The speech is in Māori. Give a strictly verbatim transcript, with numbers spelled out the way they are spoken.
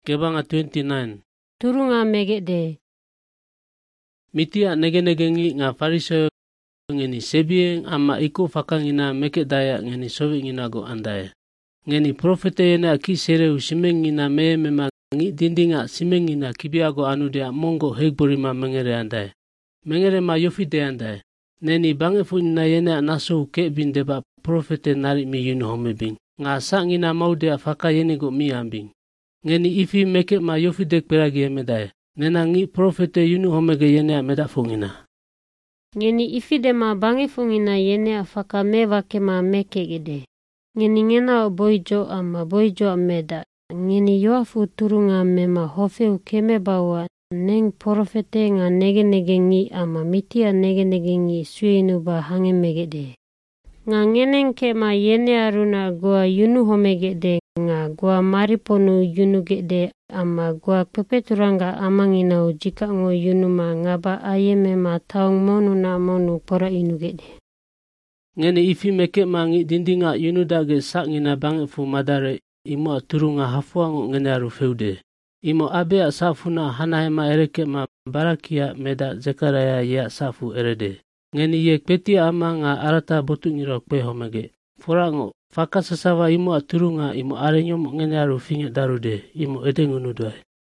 Kebanga twenty-nine. Turunga megede. Mitia nege-negengi nga Farisayo ngeni sebieng ama iko fakangina meke daya ngeni sovi ngina go andaya. Ngeni profete yena ki sereu simengina me mema ngi dindinga simengina kibiago anudia mongo hegborima mengere andaya. Mengere ma yofide andaya. Neni bange funina yena naso ke bindeba profete nari mi yunu homebing. Nga sangina maudea faka yene go mi ambing. Ngeni ifi meke ma yofide kperagi emedaya. Nena ngi profete yunu homege yene ameda fungina. Ngeni ifide ma bange fungina yene afaka mewa ke ma meke gede. Ngeni ngena boijo ama boijo ameda. Ngeni yoafu turunga mema hofe ukeme bawa neng profete nga nege nege ngi ama mitia nege nege ngi suinu ba hange megede. Nga ngeneng ke ma yene aruna gua yunu homegede nga gua mariponu yunu gede ama gua pepeturanga amangina ujika ngo yunu ma ngaba ayeme ma taung monu na monu pora inu gede. Ngeni ifi meke mangi dindinga yunu dage sakngina bange fu madare imo turunga hafuango ngene aru feude. Imo abea safuna hanahema ereke ma barakia meda Zekaraya ya safu erede. Ngeni ye petia ama nga arata botu ngiro kwe homege. Furango faka sasawa imo aturunga imo arenyomo ngene aru finge darude imo edengunu doai.